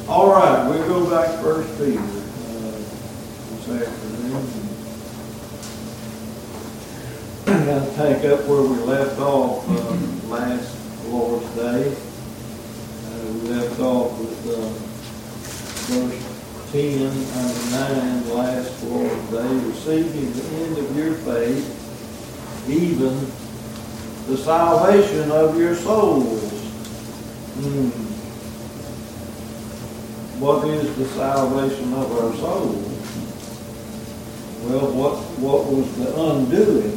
All right, we'll go back to 1 Peter this afternoon. I'm going to take up where we left off last Lord's Day. We left off with verse 10 and 9 last Lord's Day. Receiving the end of your faith, even the salvation of your souls. What is the salvation of our souls? Well, what was the undoing?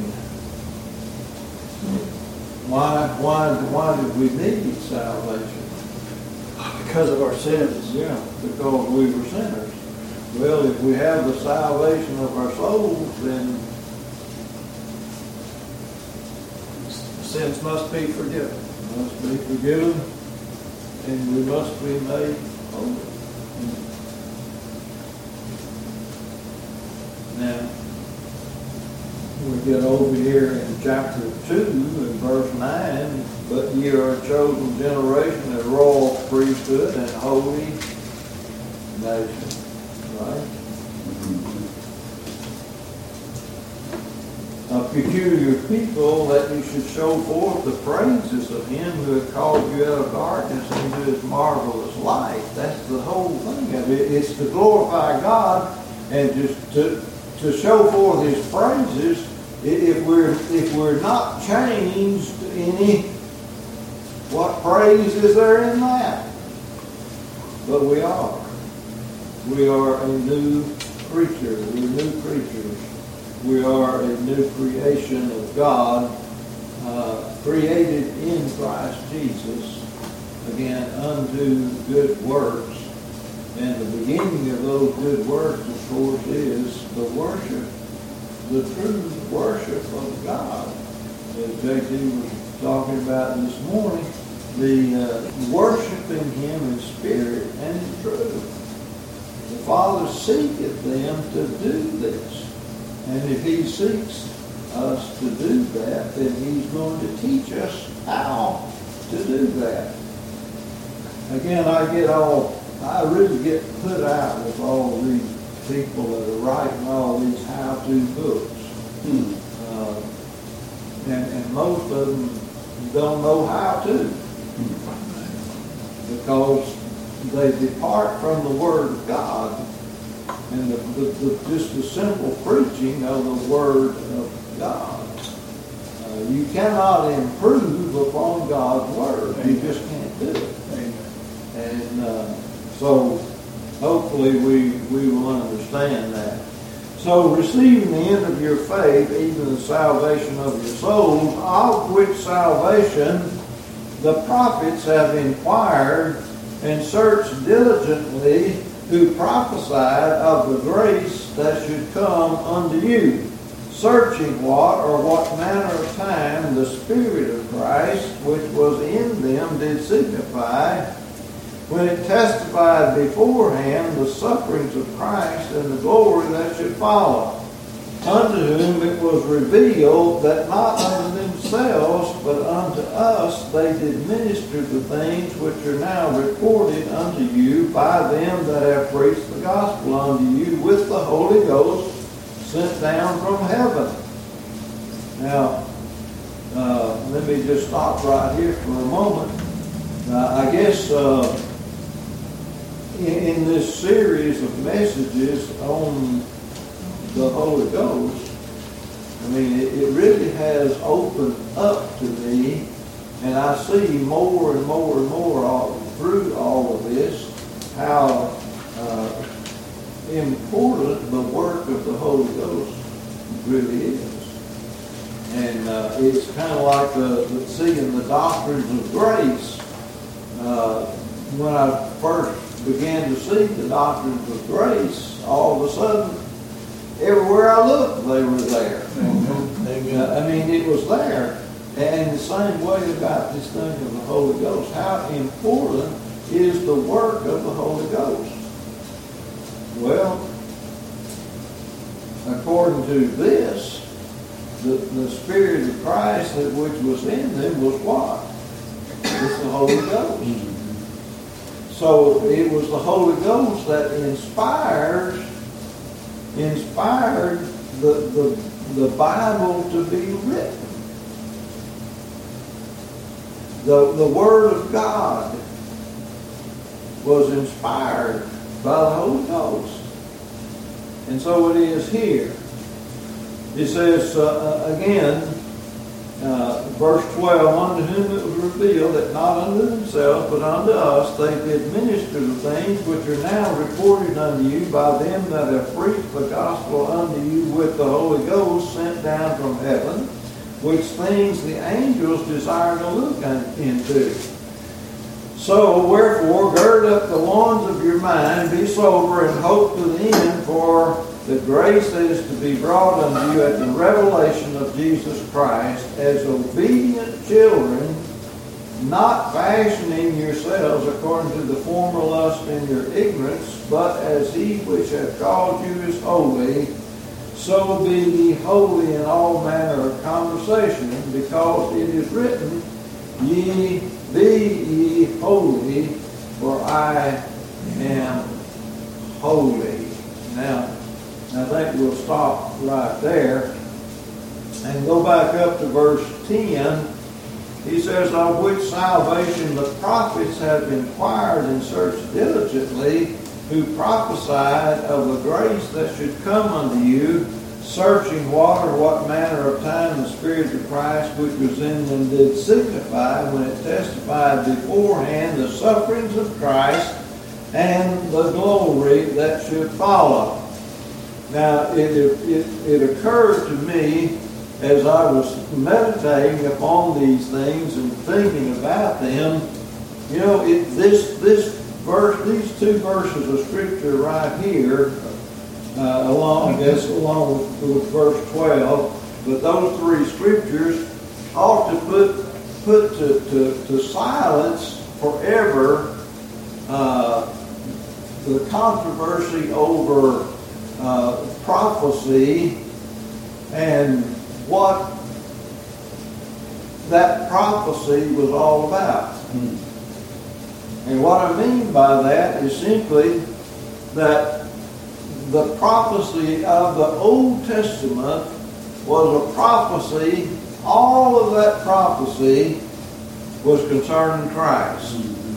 Why did we need salvation? Because of our sins. Yeah, because we were sinners. Well, if we have the salvation of our souls, then sins must be forgiven. Must be forgiven, and we must be made holy. Now, we get over here in chapter 2 and verse 9, but ye are a chosen generation, a royal priesthood, and holy nation. Right? A peculiar people, that you should show forth the praises of him who hath called you out of darkness into his marvelous light. That's the whole thing of it. It's to glorify God and just to show forth his praises. If we're not changed any, what praise is there in that? But we are. We are a new creature. We're new creatures. We are a new creation of God, created in Christ Jesus, again, unto good works. And the beginning of those good works, of course, is the worship, the true worship of God. As J.T. was talking about this morning, the worshiping him in spirit and in truth. The Father seeketh them to do this. And if he seeks us to do that, then he's going to teach us how to do that. Again, I really get put out with all these people that are writing all these how-to books. And most of them don't know how to. Because they depart from the Word of God. And just the simple preaching of the Word of God. You cannot improve upon God's Word. You just can't do it. And so hopefully we will understand that. So receiving the end of your faith, even the salvation of your souls, of which salvation the prophets have inquired and searched diligently, who prophesied of the grace that should come unto you, searching what manner of time the Spirit of Christ, which was in them, did signify, when it testified beforehand the sufferings of Christ and the glory that should follow, unto whom it was revealed that not unto themselves, but unto us they did minister the things which are now reported unto you by them that have preached the gospel unto you with the Holy Ghost sent down from heaven. Now, let me just stop right here for a moment. I guess in this series of messages on the Holy Ghost, I mean, it really has opened up to me, and I see more and more and more through all of this how important the work of the Holy Ghost really is. And it's kind of like seeing the doctrines of grace. When I first began to see the doctrines of grace, all of a sudden, everywhere I looked, they were there. I mean, it was there. And the same way about this thing of the Holy Ghost, how important is the work of the Holy Ghost? Well, according to this, the Spirit of Christ which was in them was what? It's the Holy Ghost. So it was the Holy Ghost that inspired the Bible to be written. The Word of God was inspired by the Holy Ghost. And so it is here. It says, again, verse 12, unto whom it was revealed that not unto themselves, but unto us, they did minister the things which are now reported unto you by them that have preached the gospel unto you with the Holy Ghost sent down from heaven, which things the angels desire to look into. So, wherefore, gird up the loins of your mind, be sober, and hope to the end for the grace that is to be brought unto you at the revelation of Jesus Christ, as obedient children, not fashioning yourselves according to the former lust in your ignorance, but as he which hath called you is holy, so be ye holy in all manner of conversation, because it is written, be ye holy, for I am holy. Now, I think we'll stop right there and go back up to verse 10. He says, of which salvation the prophets have inquired and searched diligently, who prophesied of the grace that should come unto you, searching what manner of time the Spirit of Christ which was in them did signify, when it testified beforehand the sufferings of Christ and the glory that should follow. Now, it occurred to me as I was meditating upon these things and thinking about them, you know, this verse, these two verses of Scripture right here, along with verse 12, but those three Scriptures ought to put to silence forever the controversy over prophecy and what that prophecy was all about. And what I mean by that is simply that the prophecy of the Old Testament was a prophecy, all of that prophecy was concerning Christ.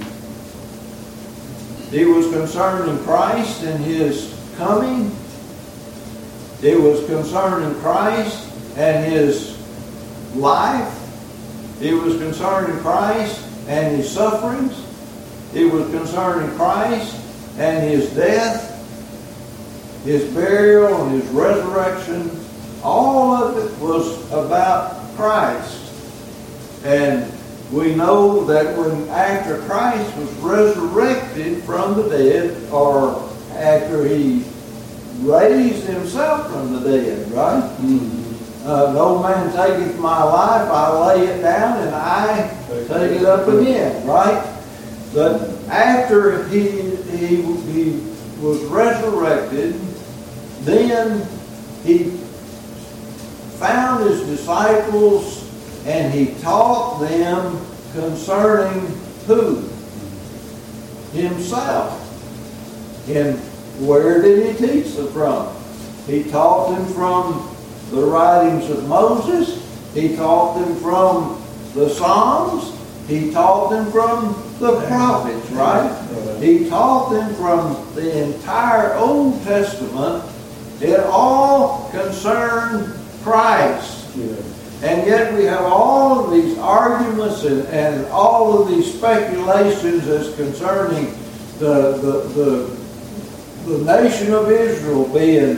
It was concerning Christ and His coming. It was concerning Christ and His life. It was concerning Christ and His sufferings. It was concerning Christ and His death, His burial, and His resurrection. All of it was about Christ. And we know that when after Christ was resurrected from the dead, or after He raised Himself from the dead, right? No man taketh my life, I lay it down, and I take it up again, right? But after he was resurrected, then He found His disciples and He taught them concerning who? Himself. And where did He teach them from? He taught them from the writings of Moses. He taught them from the Psalms. He taught them from the prophets, right? He taught them from the entire Old Testament. It all concerned Christ. And yet we have all of these arguments and all of these speculations as concerning the nation of Israel being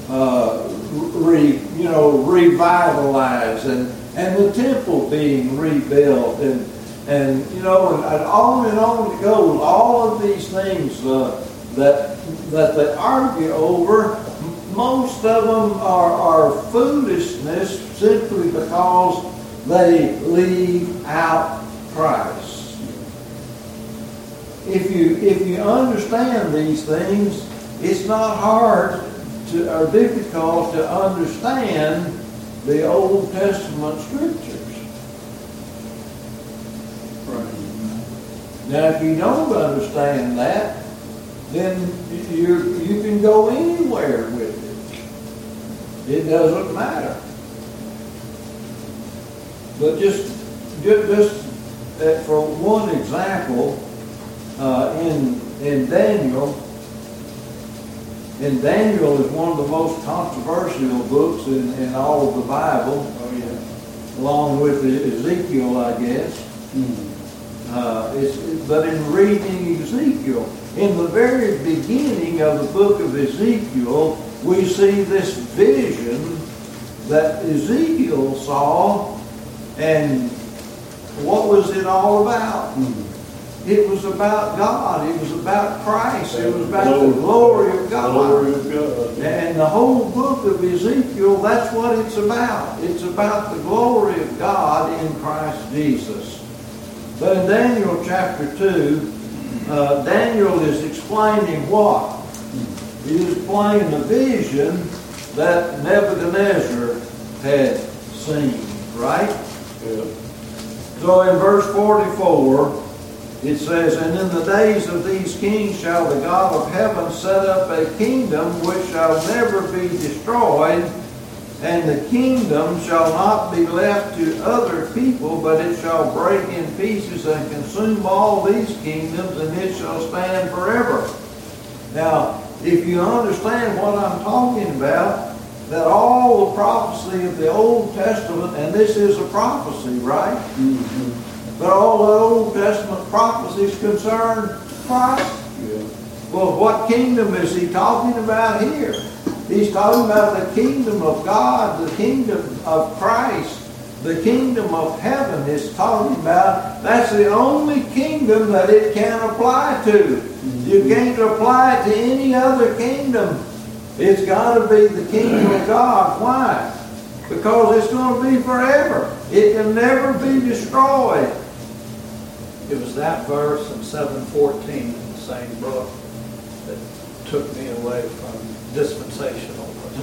revitalized and the temple being rebuilt and on it goes. All of these things that they argue over, most of them are foolishness simply because they leave out Christ. If you understand these things, it's not hard or difficult to understand the Old Testament Scriptures. Right. Now, if you don't understand that, then you can go anywhere with it. It doesn't matter. But just for one example, in Daniel, is one of the most controversial books in all of the Bible, along with Ezekiel, I guess. But in reading Ezekiel, in the very beginning of the book of Ezekiel, we see this vision that Ezekiel saw, and what was it all about? It was about God. It was about Christ. It was about the glory of God. Glory of God. And the whole book of Ezekiel, that's what it's about. It's about the glory of God in Christ Jesus. But in Daniel chapter 2, Daniel is explaining what? He is explaining the vision that Nebuchadnezzar had seen, right? Yeah. So in verse 44, it says, "And in the days of these kings shall the God of heaven set up a kingdom which shall never be destroyed, and the kingdom shall not be left to other people, but it shall break in pieces and consume all these kingdoms, and it shall stand forever." Now, if you understand what I'm talking about, that all the prophecy of the Old Testament, and this is a prophecy, right? But all the Old Testament prophecies concern Christ. Yeah. Well, what kingdom is he talking about here? He's talking about the kingdom of God, the kingdom of Christ, the kingdom of heaven. It's talking about, that's the only kingdom that it can apply to. You can't apply it to any other kingdom. It's got to be the kingdom of God. Why? Because it's going to be forever. It can never be destroyed. It was that verse in 7:14 in the same book that took me away from dispensationalism.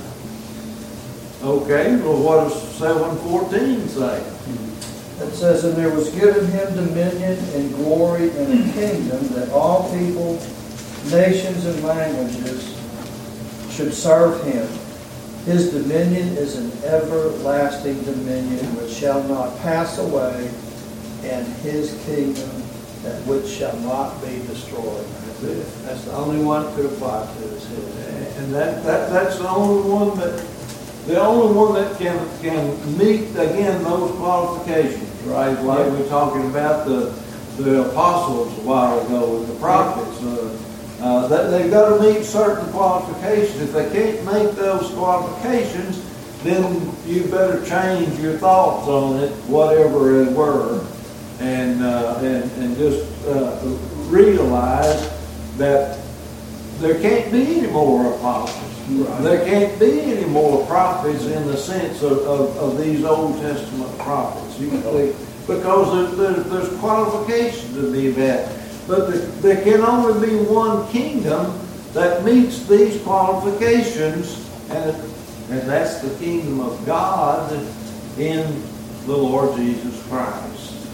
Okay, well what does 7:14 say? It says, "And there was given him dominion and glory and a kingdom, that all people, nations, and languages should serve him. His dominion is an everlasting dominion which shall not pass away, and his kingdom that which shall not be destroyed." That's it. That's the only one it could apply to is his. And that's the only one that can meet again those qualifications, right? Like we're talking about the apostles a while ago with the prophets. That they've got to meet certain qualifications. If they can't make those qualifications, then you better change your thoughts on it, whatever it were, and just realize that there can't be any more apostles. Right. There can't be any more prophets in the sense of these Old Testament prophets. Because there's qualifications to be met. But there can only be one kingdom that meets these qualifications, and that's the kingdom of God in the Lord Jesus Christ.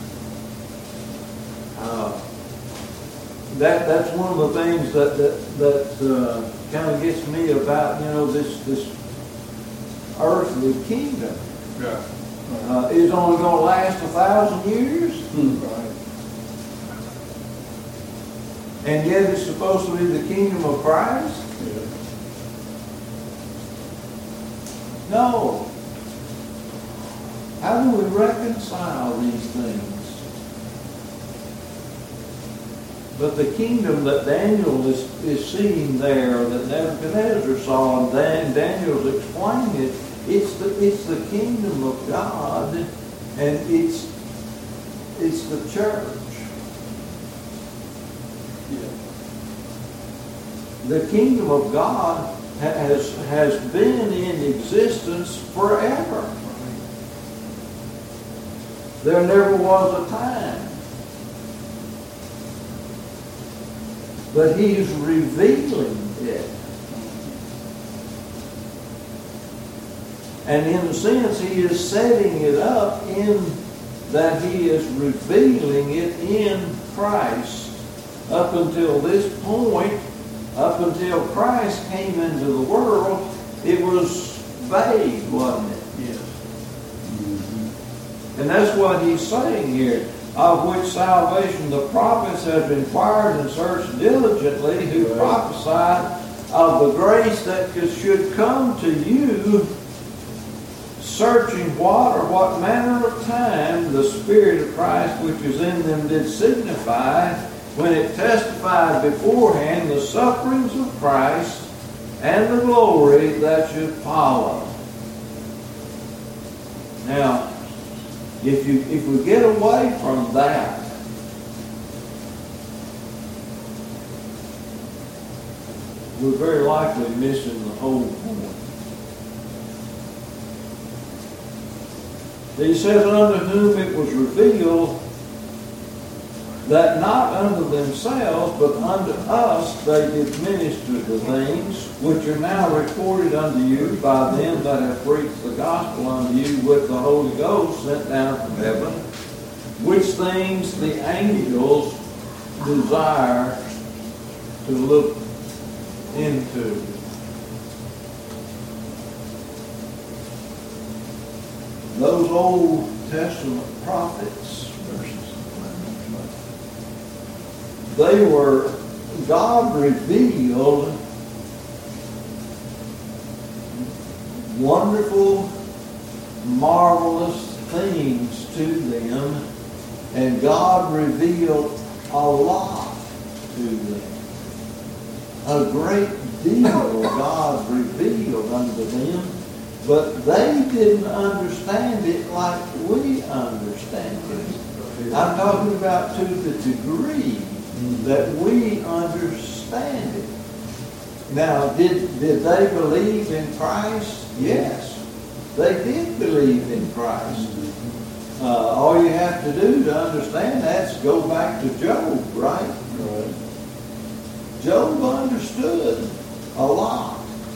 That's one of the things that kind of gets me about this earthly kingdom. Yeah. Is only going to last 1,000 years. Right. And yet it's supposed to be the kingdom of Christ? Yeah. No. How do we reconcile these things? But the kingdom that Daniel is seeing there, that Nebuchadnezzar saw, and Daniel's explaining it, it's the kingdom of God, and it's the church. The kingdom of God has been in existence forever. There never was a time. But he's revealing it. And in a sense, he is setting it up in that he is revealing it in Christ. Up until this point, up until Christ came into the world, it was vague, wasn't it? Yes. And that's what he's saying here, of which salvation the prophets have inquired and searched diligently, who prophesied of the grace that should come to you, searching what manner of time the Spirit of Christ which is in them did signify, when it testified beforehand the sufferings of Christ and the glory that should follow. Now, if we get away from that, we're very likely missing the whole point. He says, unto whom it was revealed that not unto themselves, but unto us they did minister the things which are now recorded unto you by them that have preached the gospel unto you with the Holy Ghost sent down from heaven, which things the angels desire to look into. Those Old Testament prophets, they were, God revealed wonderful, marvelous things to them, and God revealed a lot to them. A great deal God revealed unto them, but they didn't understand it like we understand it. I'm talking about to the degree that we understand it. Now, did they believe in Christ? Yes, they did believe in Christ. All you have to do to understand that's go back to Job, right? Right. Job understood a lot,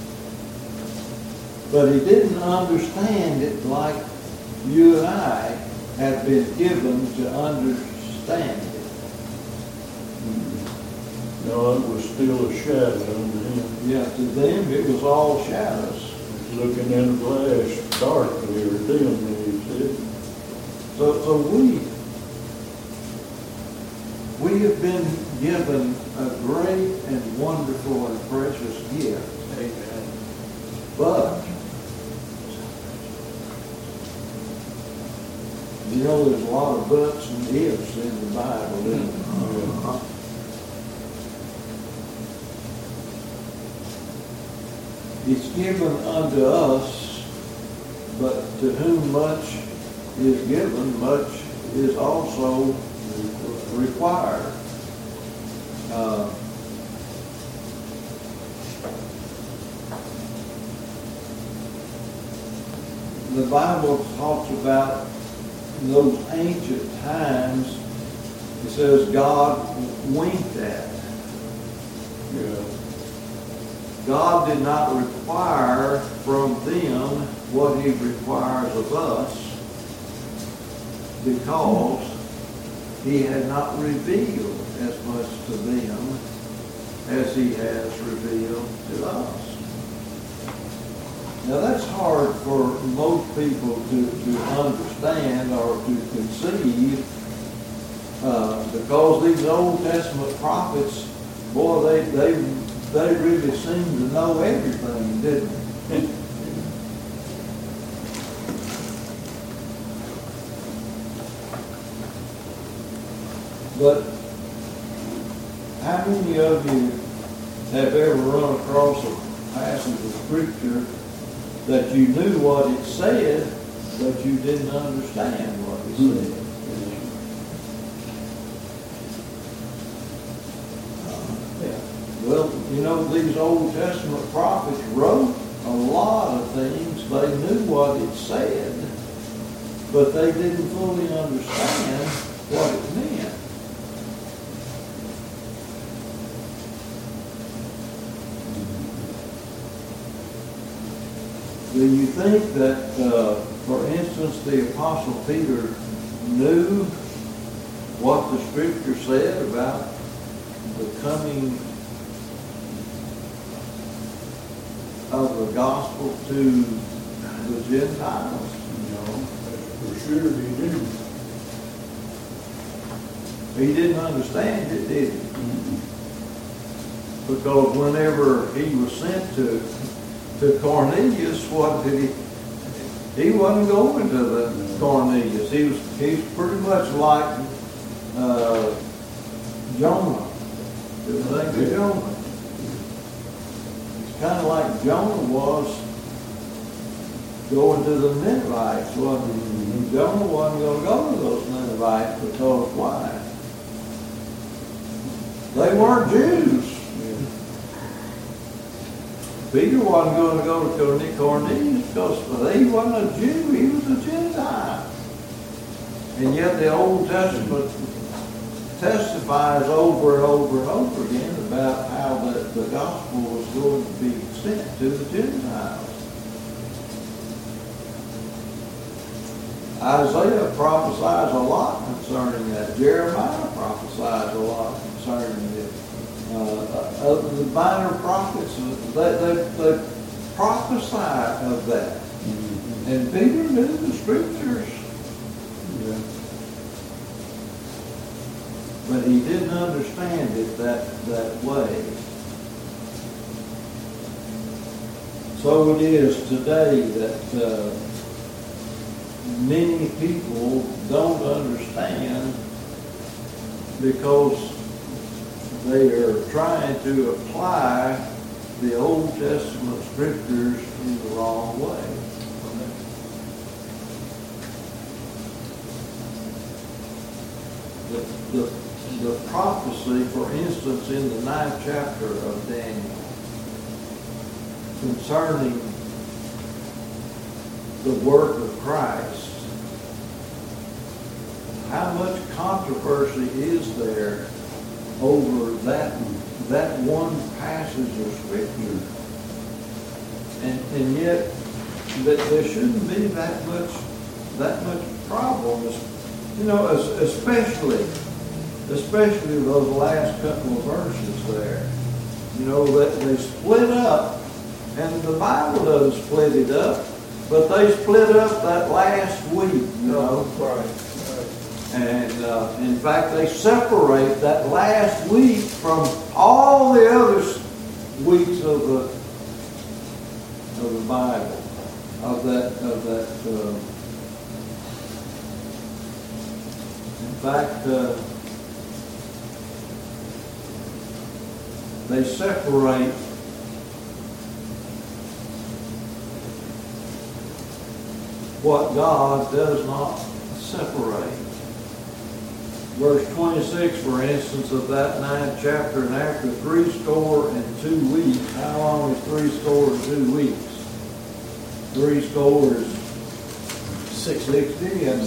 but he didn't understand it like you and I have been given to understand it. No, it was still a shadow unto him. Yeah, to them it was all shadows. Looking in the glass darkly or dimly, he said. So we have been given a great and wonderful and precious gift. Amen. But, you know, there's a lot of buts and ifs in the Bible, isn't there? It's given unto us, but to whom much is given, much is also required. The Bible talks about those ancient times. It says God winked at. Yeah. God did not require from them what He requires of us, because He had not revealed as much to them as He has revealed to us. Now that's hard for most people to understand or to conceive, because these Old Testament prophets, boy, they really seem to know everything, didn't they? But how many of you have ever run across a passage of Scripture that you knew what it said, but you didn't understand what it said? Well, you know, these Old Testament prophets wrote a lot of things. They knew what it said, but they didn't fully understand what it meant. Do you think that, for instance, the Apostle Peter knew what the scripture said about the coming of the gospel to the Gentiles? For sure he didn't. He didn't understand it, did he? Because whenever he was sent to Cornelius, what did he? He wasn't going to the Cornelius. He's pretty much like Jonah. You think of Jonah? It's kind of like Jonah was going to the Ninevites, wasn't he? Jonah wasn't going to go to those Ninevites because why? They weren't Jews. Peter wasn't going to go to Cornelius because he wasn't a Jew, he was a Gentile. And yet the Old Testament testifies over and over and over again about how the gospel was going to be sent to the Gentiles. Isaiah prophesies a lot concerning that. Jeremiah prophesies a lot concerning it. Of the minor prophets, they prophesy of that. And Peter knew the scriptures. Yeah. But he didn't understand it that way. So it is today that many people don't understand because they are trying to apply the Old Testament scriptures in the wrong way. The prophecy, for instance, in the 9th chapter of Daniel, concerning the work of Christ, how much controversy is there over that one passage of scripture? And yet there shouldn't be that much problem, especially those last couple of verses there. That they split up, and the Bible doesn't split it up, but they split up that last week, Right. And in fact, they separate that last week from all the other weeks of the Bible, of that. In fact, they separate what God does not separate. Verse 26, for instance, of that 9th chapter, and after 62 weeks, how long is 62 weeks? 60 and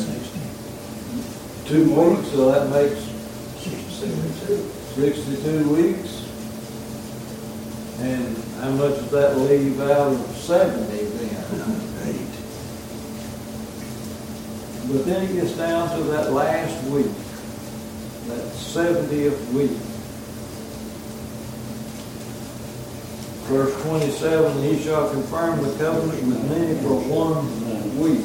2 weeks, so that makes 62 weeks. And how much does that leave out of 70 then? 8. But then it gets down to that last week, that 70th week. Verse 27, he shall confirm the covenant with many for 1 week.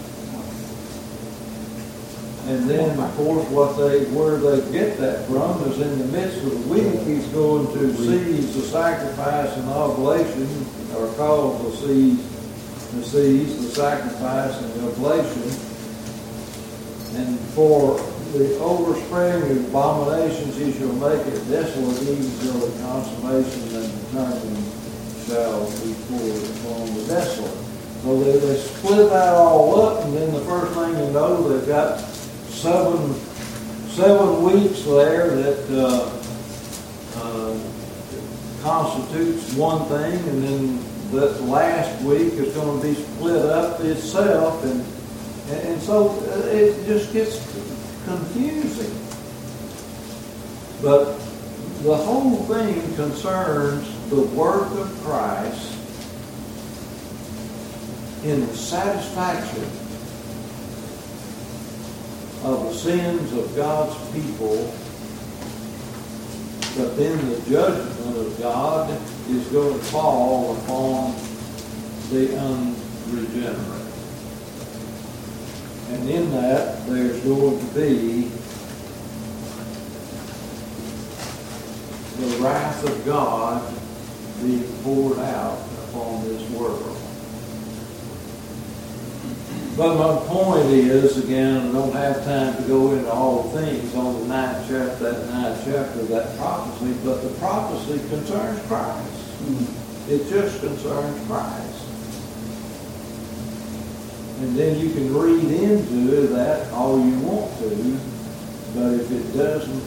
And then, of course, where they get that from is in the midst of the week, he's going to seize the sacrifice and oblation, or cause the sacrifice and oblation. And for the overspreading of abominations he shall make it desolate even till the consummation and determined shall be poured upon the desolate. So they split that all up, and then the first thing you know, they've got 7 weeks there that constitutes one thing, and then the last week is going to be split up itself, and so it just gets confusing. But the whole thing concerns the work of Christ in the satisfaction of the sins of God's people, but then the judgment of God is going to fall upon the unregenerate. And in that, there's going to be the wrath of God being poured out upon this world. But my point is, again, I don't have time to go into all things on the ninth chapter of that prophecy, but the prophecy concerns Christ. It just concerns Christ. And then you can read into that all you want to, but if it doesn't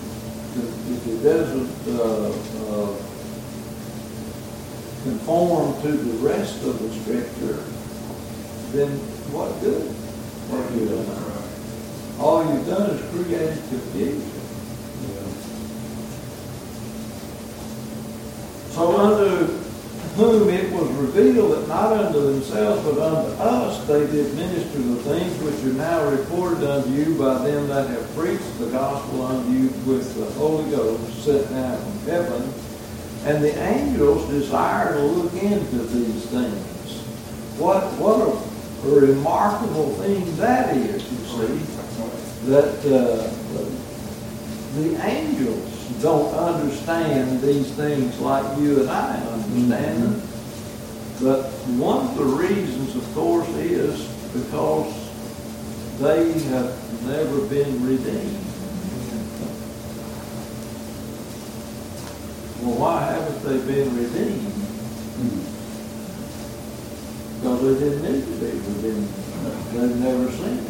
conform to the rest of the Scripture, then what good? What have you done? All you've done is created confusion. So unto whom it was revealed that not unto themselves but unto us they did minister the things which are now reported unto you by them that have preached the gospel unto you with the Holy Ghost sent down from heaven. And the angels desire to look into these things. What a remarkable thing that is, you see, that the angels don't understand these things like you and I understand them. But one of the reasons, of course, is because they have never been redeemed. Well, why haven't they been redeemed? Because they didn't need to be redeemed. They've never sinned.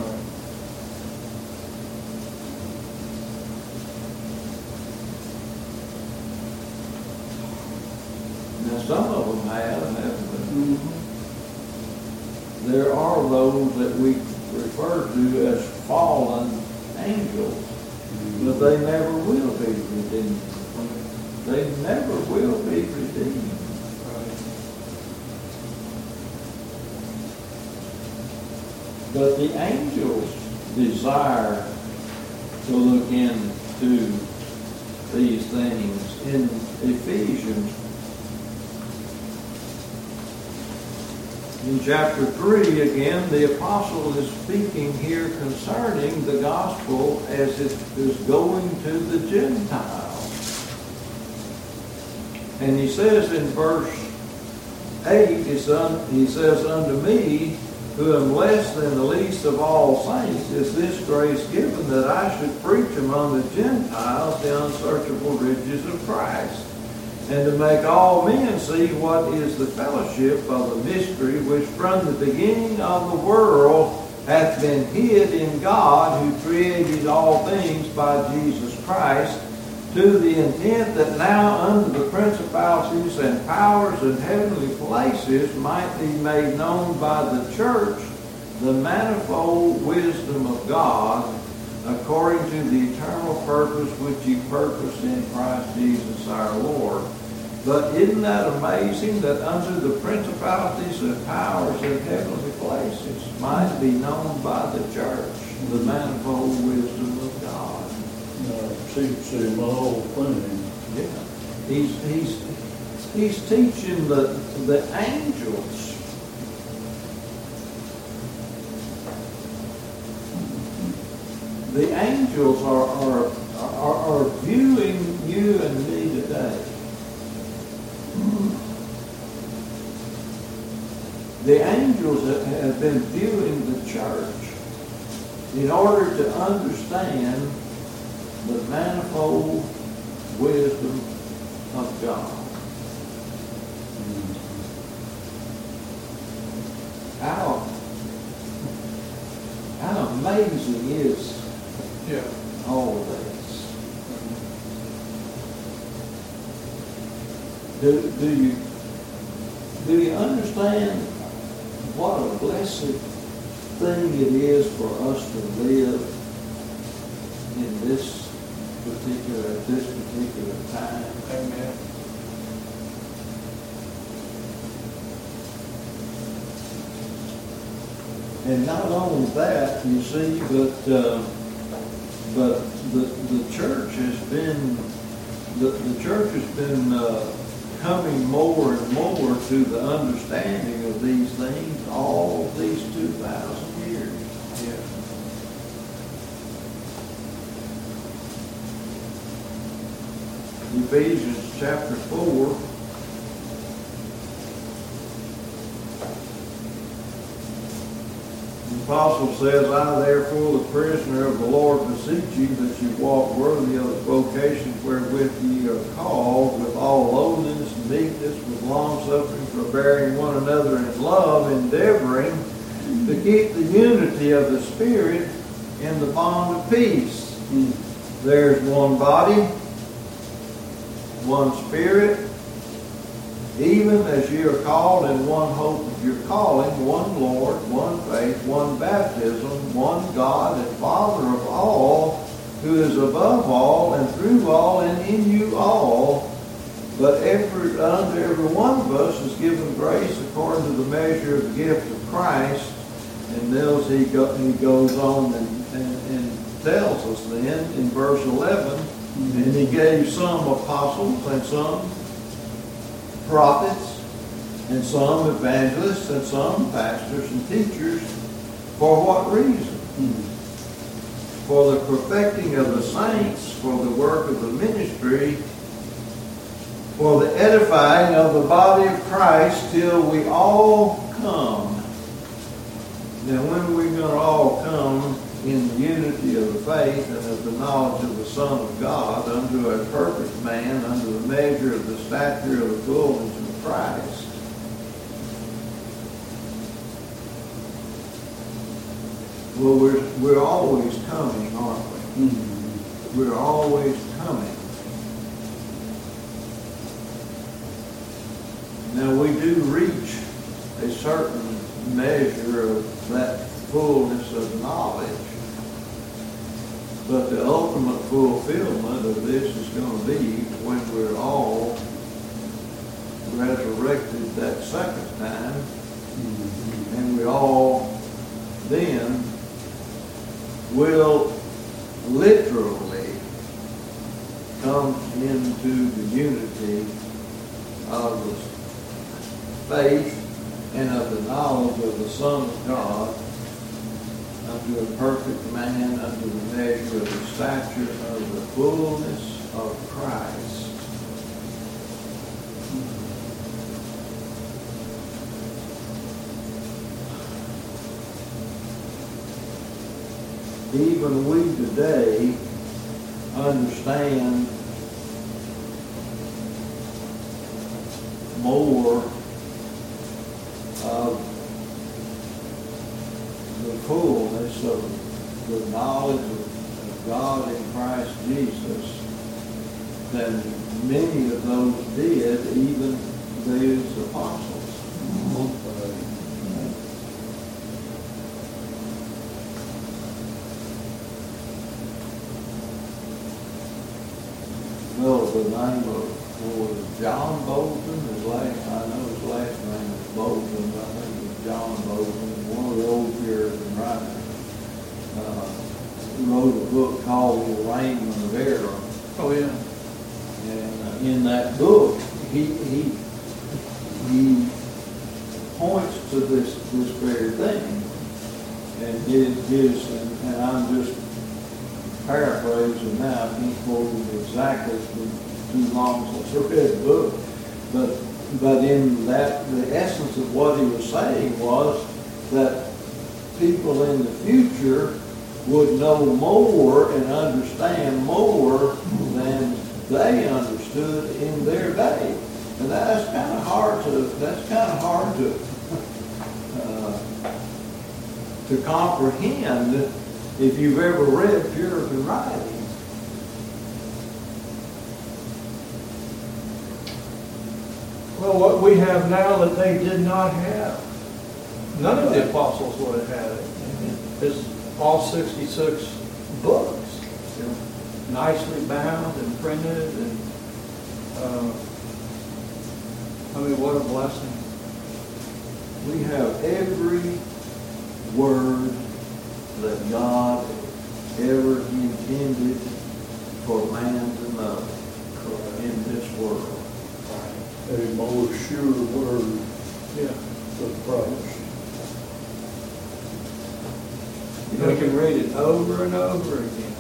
Now, some of them haven't they? There are those that we refer to as fallen angels, but they never will be redeemed. They never will be redeemed. But the angels desire to look into these things. In Ephesians, in chapter 3, again, the apostle is speaking here concerning the gospel as it is going to the Gentiles. And he says in verse 8, he says, unto me, who am less than the least of all saints, is this grace given that I should preach among the Gentiles the unsearchable riches of Christ, and to make all men see what is the fellowship of the mystery which from the beginning of the world hath been hid in God, who created all things by Jesus Christ, to the intent that now under the principalities and powers in heavenly places might be made known by the church the manifold wisdom of God, according to the eternal purpose which he purposed in Christ Jesus our Lord. But isn't that amazing that under the principalities and powers in heavenly places might be known by the church the manifold wisdom of God? See my whole thing. Yeah. He's teaching the angels. The angels are viewing you and me today. The angels have been viewing the church in order to understand the manifold wisdom of God. How amazing is all of this? Do you understand what a blessed thing it is for us to live in this particular time? Amen. And not only that, you see, but the church has been, the church has been coming more and more to the understanding of these things all these 2,000 years. Yeah. Ephesians chapter 4. The apostle says, I therefore, the prisoner of the Lord, beseech you that you walk worthy of the vocation wherewith ye are called, with all lowliness and meekness, with longsuffering, forbearing one another in love, endeavoring to keep the unity of the Spirit in the bond of peace. There's one body, one Spirit, even as ye are called in one hope of your calling, one Lord, one faith, one baptism, one God and Father of all, who is above all and through all and in you all. But unto every one of us is given grace according to the measure of the gift of Christ. And thus he goes on and tells us then in verse 11, and he gave some apostles and some prophets and some evangelists and some pastors and teachers. For what reason? For the perfecting of the saints, for the work of the ministry, for the edifying of the body of Christ, till we all come. Now when we're going to all come in the unity of the faith and of the knowledge of the Son of God, unto a perfect man, unto the measure of the stature of the fullness of Christ. Well, we're always coming, aren't we? We're always coming. Now we do reach a certain measure of that fullness of knowledge. But the ultimate fulfillment of this is going to be when we're all resurrected that second time. And we all then will literally come into the unity of the faith and of the knowledge of the Son of God, unto a perfect man, unto the measure of the stature of the fullness of Christ. Even we today understand more of the fullness of the knowledge of God in Christ Jesus than many of those did, even those apostles. Well, the name of John Bolton, I know his last name is Bolton, but I think it was John Bolton, one of the old Puritan writers, wrote a book called The Arraignment of Error. Oh, yeah. And in that book, he points to this very thing, and I'm just paraphrasing now. I can't quote it exactly. It's been too long since I read the book, but in that, the essence of what he was saying was that people in the future would know more and understand more than they understood in their day, and that's kind of hard to comprehend if you've ever read Puritan writings. Well, what we have now that they did not have, none of the apostles would have had it. It's all 66 books, nicely bound and printed, and I mean, what a blessing. We have every word that God ever intended for man to know in this world. A more sure word Yeah. of Christ. We can read it over and over again.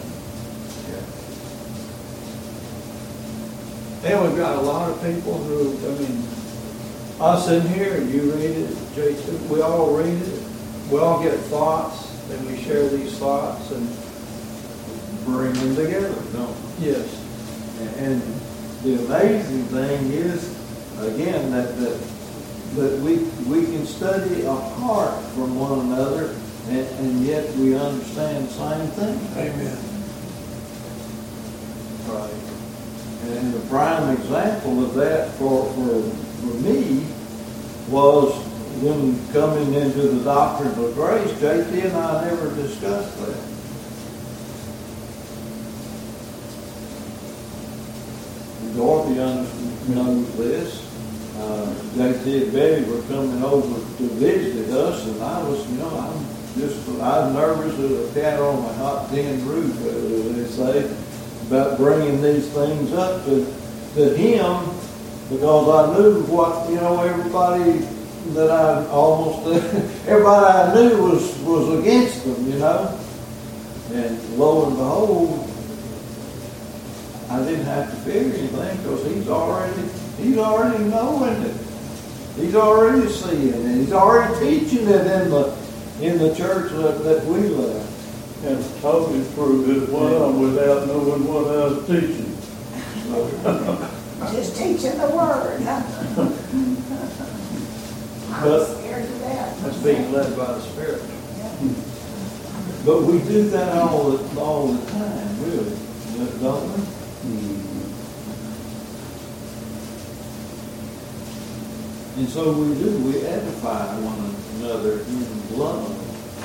And we've got a lot of people who, I mean, us in here, you read it, Jason, we all read it. We all get thoughts, and we share these thoughts, and Bring them together, don't we? yes, And the amazing thing is, again, that we can study apart from one another, and yet we understand the same thing. amen. Right. And the prime example of that for me was when coming into the doctrine of grace. JT and I never discussed that. Dorothy knows this. JT and Betty were coming over to visit us, and I was, I'm nervous as a cat on a hot tin roof, as they say, about bringing these things up to him, because I knew what, everybody that everybody I knew was against them, and lo and behold, I didn't have to fear anything, because he's already knowing it. He's already seeing it. He's already teaching it in the church that we left. And totally prove it well without knowing what I was teaching. Just teaching the word, huh? I'm scared of that. That's being led by the Spirit. But we do that all the time, really, don't we? And so we edify one another in love.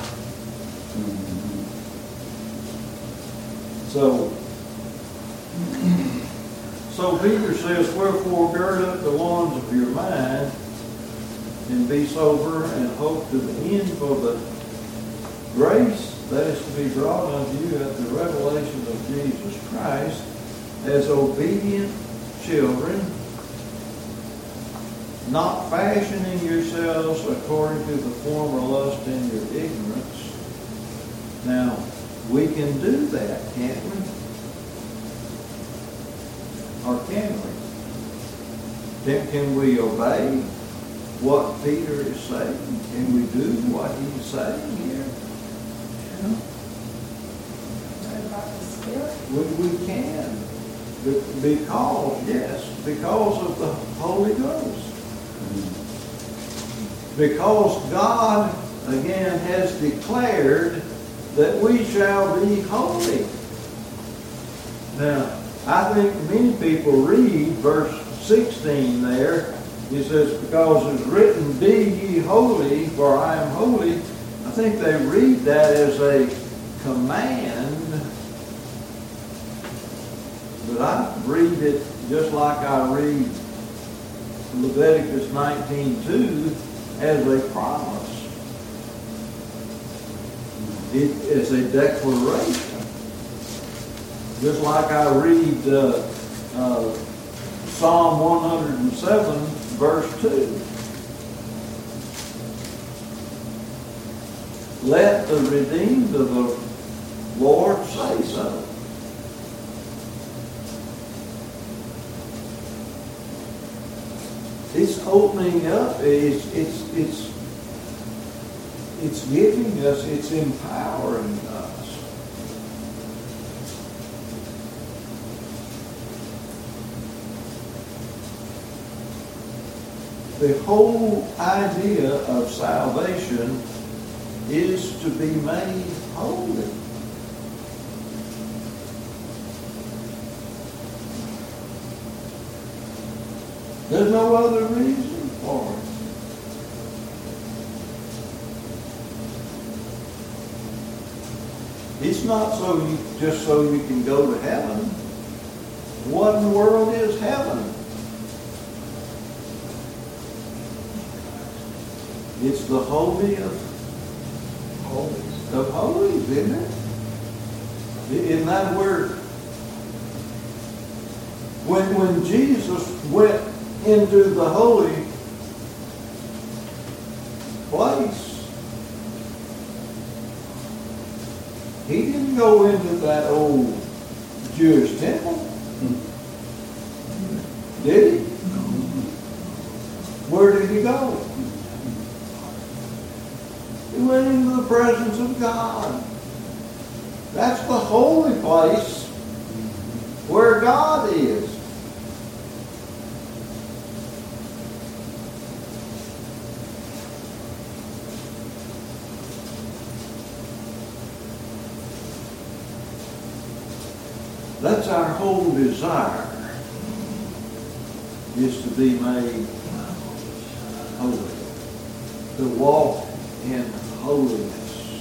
So Peter says, wherefore gird up the loins of your mind, and be sober, and hope to the end for the grace that is to be brought unto you at the revelation of Jesus Christ, as obedient children, not fashioning yourselves according to the former lust in your ignorance. Now, we can do that, can't we? Or can we? Can we obey what Peter is saying? Can we do what he's saying here? What about the Spirit? We can. Because of the Holy Ghost. Because God, again, has declared that we shall be holy. Now, I think many people read verse 16 there. It says, because it's written, be ye holy, for I am holy. I think they read that as a command. But I read it just like I read Leviticus 19:2 as a promise. It is a declaration. Just like I read Psalm 107, verse 2. Let the redeemed of the Lord say so. It's opening up. It's giving us. It's empowering us. The whole idea of salvation is to be made holy. There's no other reason for it. It's not just so you can go to heaven. What in the world is heaven? It's the holy of of Holies, isn't it? Isn't that where, when Jesus went into the holy place, he didn't go into that old Jewish temple, did he? Where did he go? He went into the presence of God. That's the holy place where God is. That's our whole desire, is to be made holy, to walk in holiness.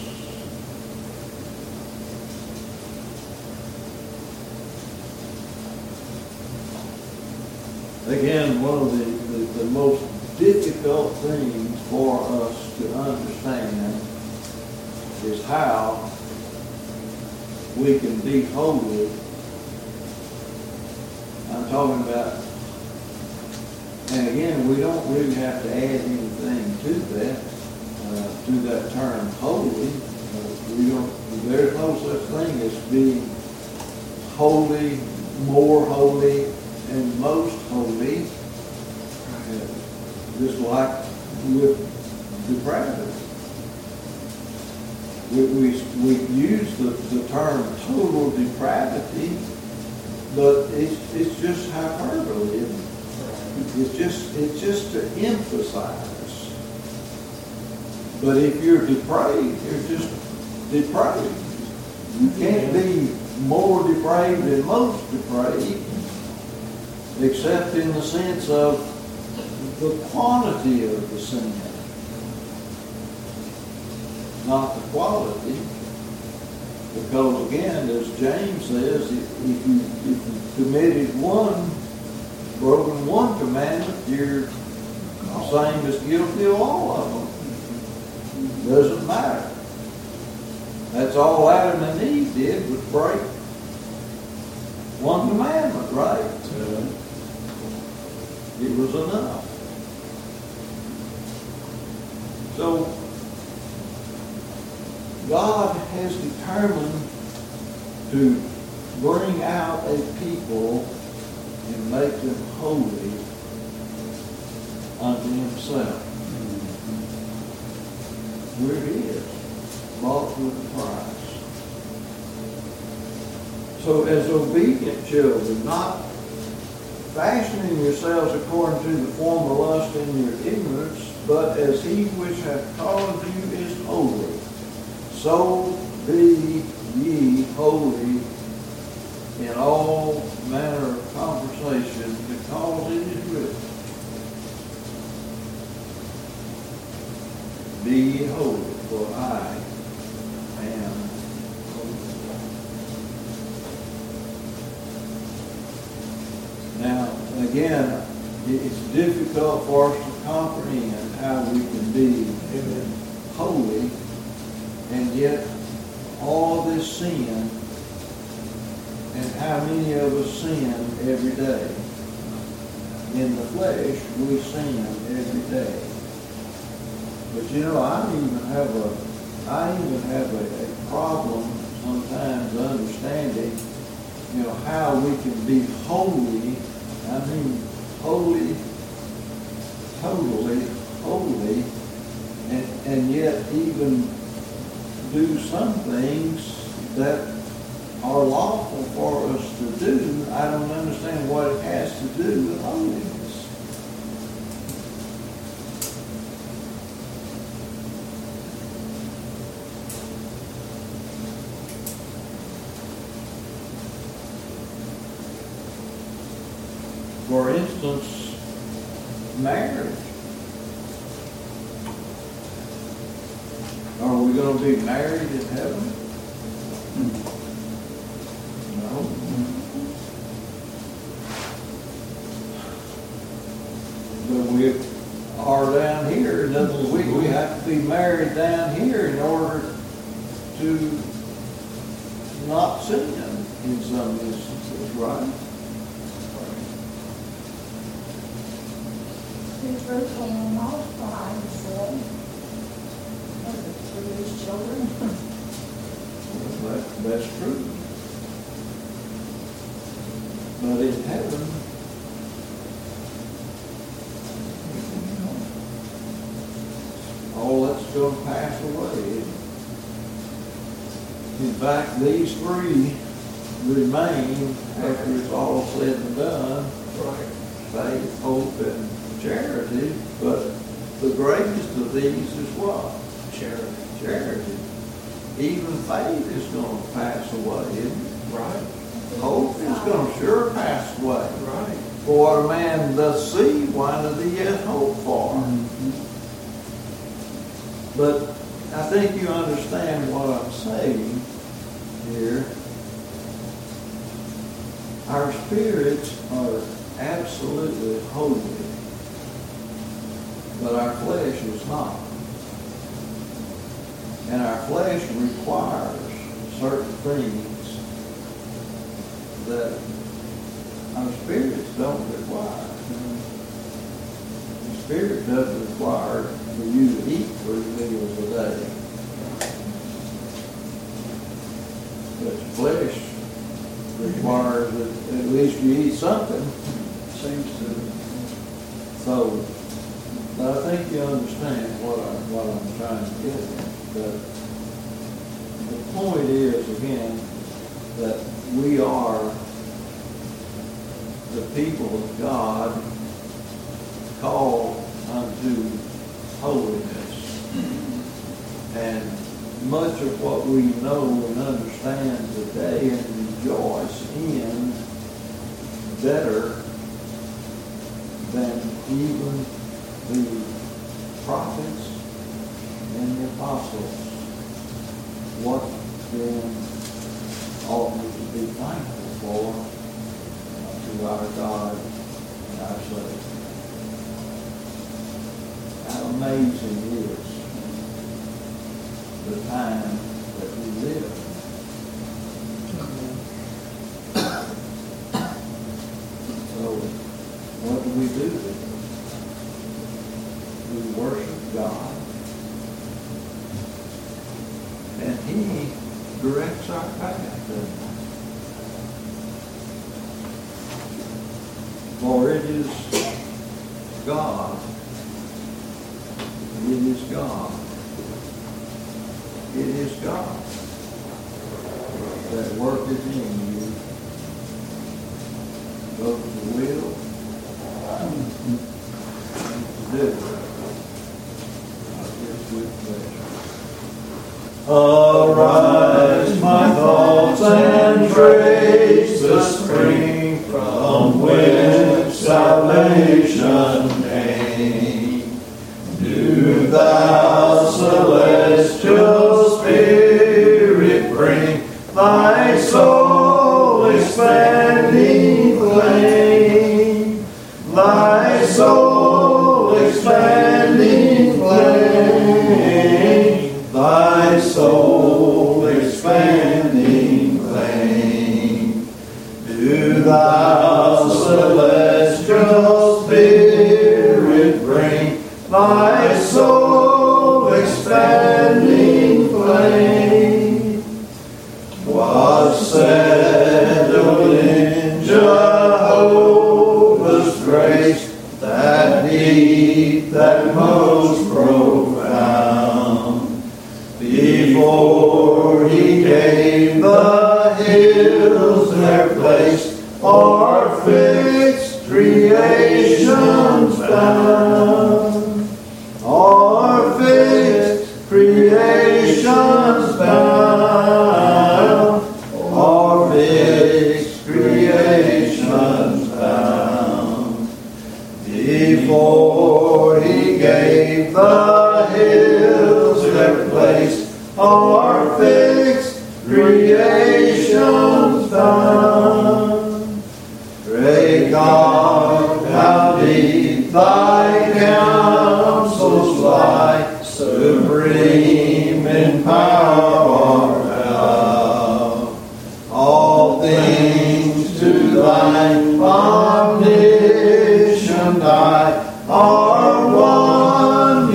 Again, one of the most difficult things for us to understand is how we can be holy. I'm talking about, and again, we don't really have to add anything to that term holy. We don't. There's no such thing as being holy, more holy, and most holy. Just like with depravity. We use the term total depravity, but it's just hyperbole, isn't it? It's just to emphasize. But if you're depraved, you're just depraved. You can't be more depraved than most depraved, except in the sense of the quantity of the sin, not the quality. Because again, as James says, if you committed broken one commandment, you're the same as guilty of all of them. Doesn't matter. That's all Adam and Eve did, was break one commandment, right? It was enough. So God has determined to bring out a people and make them holy unto himself. Here it is, bought with a price. So as obedient children, not fashioning yourselves according to the former lust in your ignorance, but as he which hath called you is holy, so be ye holy in all manner of conversation, because it is written, be ye holy, for I am holy. Now, again, it's difficult for us to comprehend how we can be holy and yet all this sin, and how many of us sin every day. In the flesh, we sin every day. But you know, I even have a problem sometimes understanding, how we can be holy. I mean, holy, totally holy, and yet even do some things that are lawful for us to do. I don't understand what it has to do with holiness. For instance, marriage. Are we going to be married in heaven? No. But we are down here. In other words, we have to be married down here in order to not sin in some instances, right? Spiritual multiply, he said. For his children. Well, that's true. But in heaven, all that's going to pass away. In fact, these three remain after it's all said and done. Right. Faith, hope, and charity. But the greatest of these is what? Charity. Charity. Even faith is going to pass away, isn't it? Right. Hope is going to sure pass away. Right. For what a man does see, why does he yet hope for? But I think you understand what I'm saying here. Our spirits are absolutely holy, but our flesh is not. And our flesh requires certain things that our spirits don't require. The spirit doesn't require for you to eat 3 meals a day. But the flesh requires that at least you eat something. Seems to. So, but I think you understand what I'm trying to get at. The point is, again, that we are the people of God called unto holiness. And much of what we know and understand today and rejoice in better than even the prophets and the apostles. What then ought we to be thankful for to our God and our Savior? How amazing is the time that we live in. So, what do we do then? We worship God, and He directs our path. For it is God. It is God. It is God that worketh in you both to will and to do of His good pleasure. Arise, my thoughts, and trace the spring from which salvation came. Do thou, celestial Spirit, bring thy soul expanding flame, thy soul expanding flame, thy soul expanding flame. Do thou, celestial Spirit, bring thy soul expanding flame. Was settled in Jehovah's grace, that deep, that most profound. Before He gave the hills their place, or fixed creation's bound, or fixed creation's bound, or fixed creation's bound. Before He gave the hills their place, or fixed creation's bound. Great God, how deep thy counsels lie, supreme in power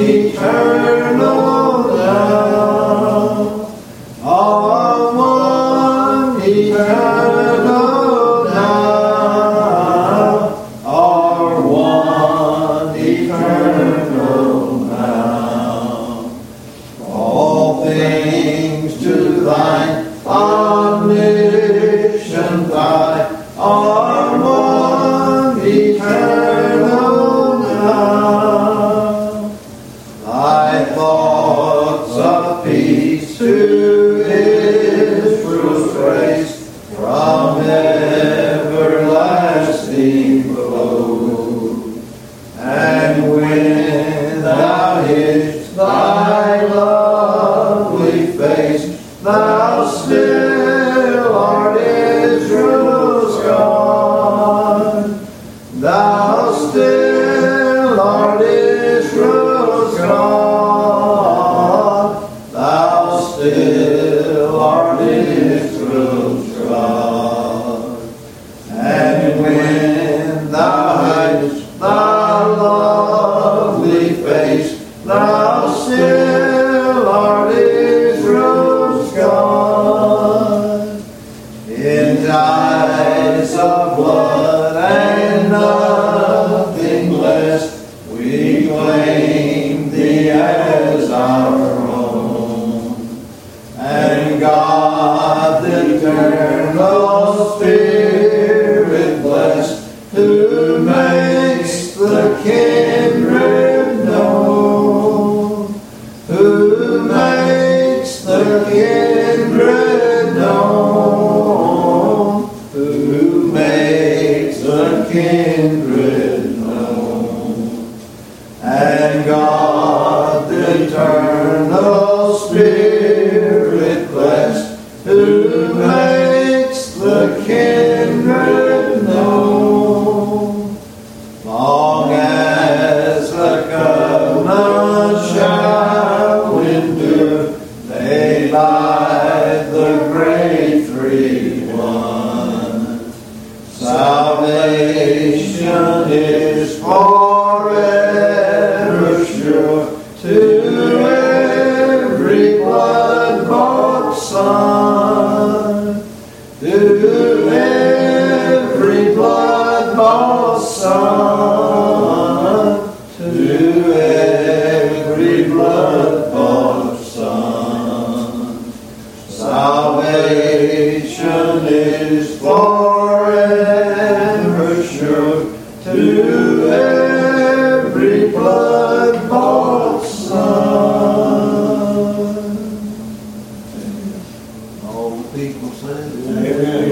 eternal now. Are one eternal now. Are one eternal now. All things to thine omniscient eye are one eternal now. Thy thoughts of peace to Israel's race from everlasting flow. And when thou hidst thy lovely face, thou still art Israel's God. Thou still art Israel's God. Thou still art Israel's God. And when thou hidest thy lovely face, thou still art Israel's God. In eyes of blood and nothing less, we claim thee as our own. And God, the eternal Spirit blessed, who makes the kindred known, who makes the kindred known, who makes the kindred known. And God, the eternal Spirit blessed, who makes the kindred known. Long as the covenant shall endure, made by the great Three One, salvation is forever sure to every blood-bought son, to every blood-bought son, to every blood-bought son. Salvation is forever sure to every blood-bought son. All the people said, Amen.